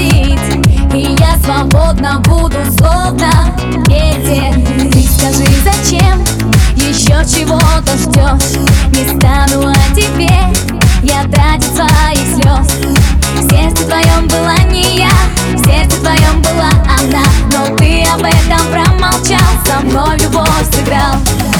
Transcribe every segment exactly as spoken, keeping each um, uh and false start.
говорить, и я свободна буду, словно ветер. Ты скажи, зачем еще чего-то ждешь? Не стану, а теперь я тратить своих слез. В сердце твоем была не я, в сердце твоем была она, но ты об этом промолчал, со мной любовь сыграл.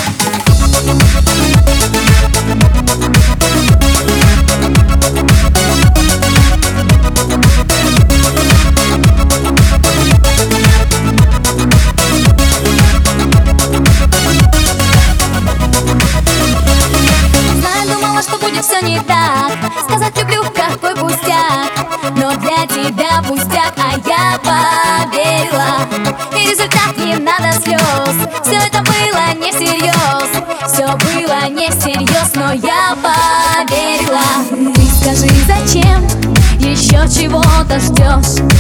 Все не так, сказать люблю какой пустяк, но для тебя пустяк, а я поверила. И результат не надо слез, все это было не всерьез, все было не всерьез, но я поверила. Ты скажи, зачем еще чего-то ждешь?